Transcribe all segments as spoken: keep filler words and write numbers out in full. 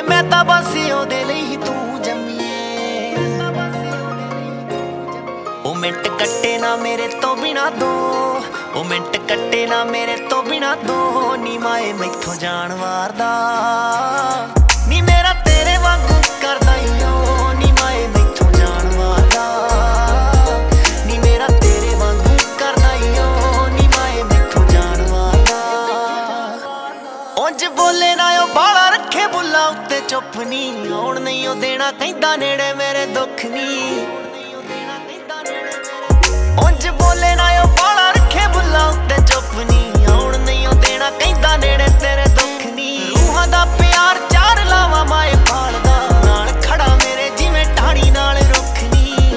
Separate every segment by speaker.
Speaker 1: मैं तां बस ओहदे लई ही तू जम्मीए। ओ मिंट कट्टे ना मेरे तो बिना दो, ओ मिंट कट्टे ना मेरे तो बिना दो, नी माए मैथों जान वारदा नी मेरा तेरे वांगू करदा ही ओ, नी माए मैथों जान वारदा नी मेरा तेरे वांगू करदा ही ओ, नी माए मैथों जान वारदा। उंज बोले ना ओ बाला रखे बुल्ला उत्ते चुप नी, आउण नहीं ओ देना कहंदा नेड़े मेरे दुख नी। उंज बोले ना ओ बाला रखे बुल्ला उत्ते चुप नी, आउण नहीं ओ देना कहंदा नेड़े तेरे दुख नी। रूहां दा प्यार चार लावा माए पालदा, नाल खड़ा मेरे जिवें ढाणी नाल रुख नी।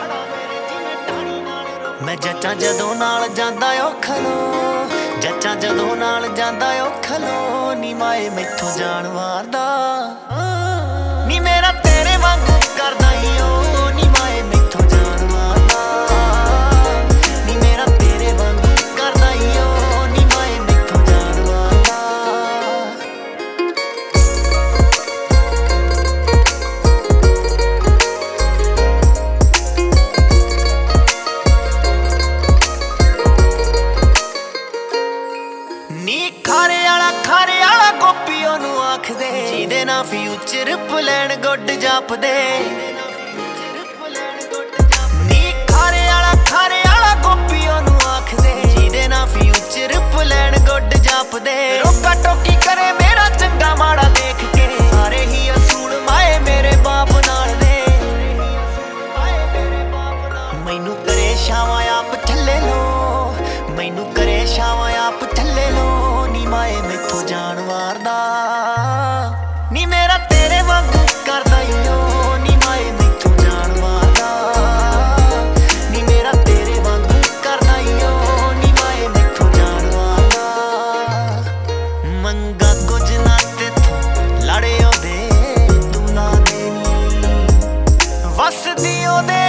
Speaker 1: मैं जच्चा जदों नाल जांदा ओ खलो, जच्चा जदों नाल जांदा ओ खलो, नी माए मैथों जान वारदा नी मेरा तेरे वांगू करदा ही ओ, नी माए मैथों जान वारदा नी मेरा तेरे वांगू करदा ही ओ, नी माए मैथों जान वारदा। नी खारे आला खारे आला गोपी ओनू आखदे, जिहदे ना फ्यूचर प्लान गुड जापदे। नी खारे आला खारे आला गोपी ओनू आखदे, जिहदे ना फ्यूचर प्लान गुड जापदे। रोका टोकी करे मेरा चंगा माड़ा देख के, सारे ही असूल माए मेरे बाप नाल दे। मैनू करे छावां आप थल्ले लो, मैनू करे छावां आप थल्ले लो, नी माए मैथों जान वारदा नी मेरा तेरे वांगू करदा ही ओ, नी माए मैथों जान वारदा नी मेरा तेरे वांगू करदा ही ओ, नी माए मैथों जान वारदा। मंगा कुछ ना तेथों लड़े ओदे तू ना देनी, वसदी ओदे